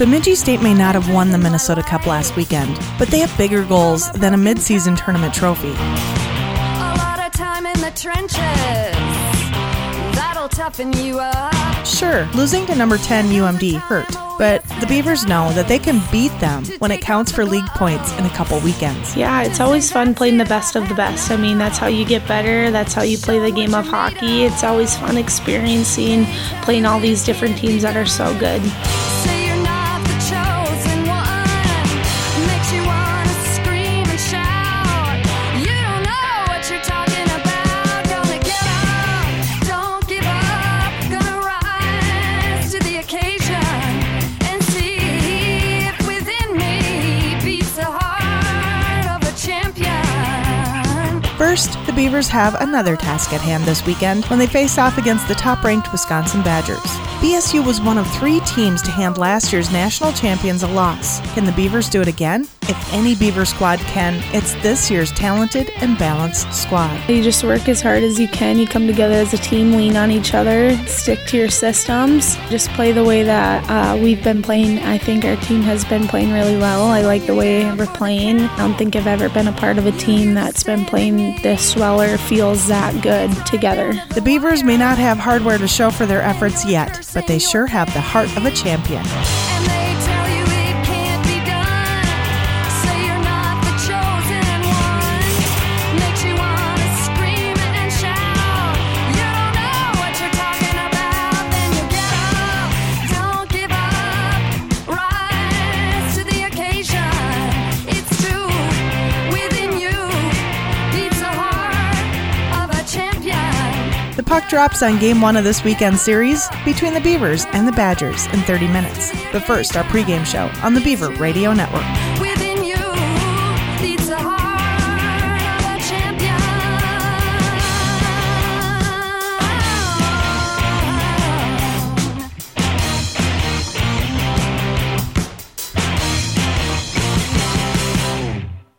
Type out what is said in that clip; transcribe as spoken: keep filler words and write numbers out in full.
Bemidji State may not have won the Minnesota Cup last weekend, but they have bigger goals than a mid-season tournament trophy. A lot of time in the trenches, that'll toughen you up. Sure, losing to number ten U M D hurt, but the Beavers know that they can beat them when it counts for league points in a couple weekends. Yeah, it's always fun playing the best of the best. I mean, that's how you get better. That's how you play the game of hockey. It's always fun experiencing playing all these different teams that are so good. Say you're not the chosen one, makes you want to scream and shout. You don't know what you're talking about. Gonna get up, don't give up. Gonna rise to the occasion and see if within me beats the heart of a champion. First, the Beavers have another task at hand this weekend when they face off against the top-ranked Wisconsin Badgers. B S U was one of three teams to hand last year's national champions a loss. Can the Beavers do it again? If any Beaver squad can, it's this year's talented and balanced squad. You just work as hard as you can. You come together as a team, lean on each other, stick to your systems. Just play the way that uh, we've been playing. I think our team has been playing really well. I like the way we're playing. I don't think I've ever been a part of a team that's been playing this well or feels that good together. The Beavers may not have hardware to show for their efforts yet, but they sure have the heart of a champion. And they tell you it can't be done. Say you're not the chosen one. Makes you want to scream and shout. You don't know what you're talking about. Then you get up, don't give up. Rise to the occasion. It's true, within you beats the heart of a champion. The puck drops on game one of this weekend's series between the Beavers and the Badgers in thirty minutes. But first, our pregame show on the Beaver Radio Network. We